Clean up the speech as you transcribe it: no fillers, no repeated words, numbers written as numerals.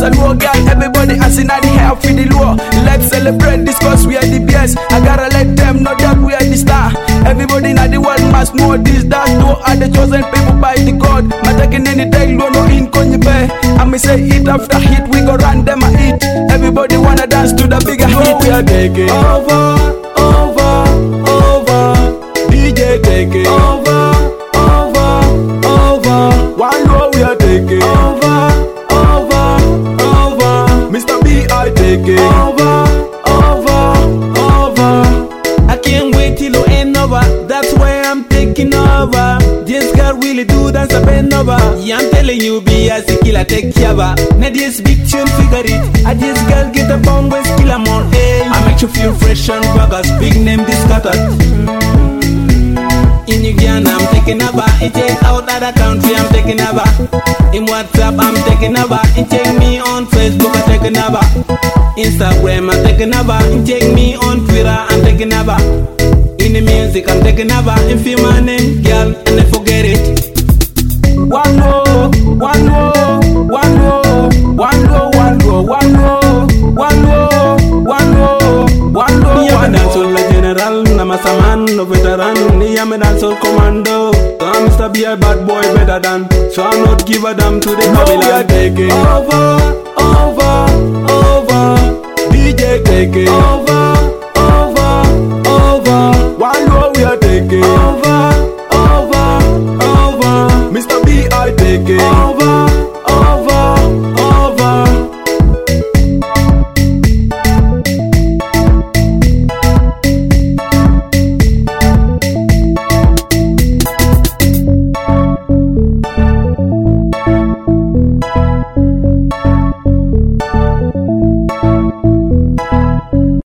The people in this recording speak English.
a low girl, everybody asking at the hair for the low. Let's celebrate this cause we are the best. I gotta let them know that we are the star. Everybody in the world must know this, that no are the chosen people by the God. I'm taking any day, no in Konyipe. I'ma say hit after hit, we go run them a hit. Everybody wanna dance to the bigger hit. We are taking over, over, over. DJ taking over, over, over. One row we are taking over, over, over. Mr. B I taking over, over, over. I can't wait till you end over. That's why I'm taking over. This girl really do dance a bend over. Yeah, I'm telling you, be a killer, take care of. Now this big tune, figure it. I this girl get a bomb with killer more. Hey, I make you feel fresh and burgers. Big name this cutter. In Uganda, I'm taking over. It take out of the country, I'm taking over. In WhatsApp, I'm taking over. It take me on Facebook, I'm taking over. Instagram, I'm taking over. It take me on Twitter, I'm taking over. In the music, I'm taking over. If you my name, girl, and I forget it. One row, one row, one row, one row, one row, one row, one row, one row, one row. Me a dancehall general, I'm a man, no veteran. Me a dancehall commando. So I'm Mr. Be a bad boy better than. So I'm not give a damn to the Babylon. We are taking over, over, over. DJ taking over.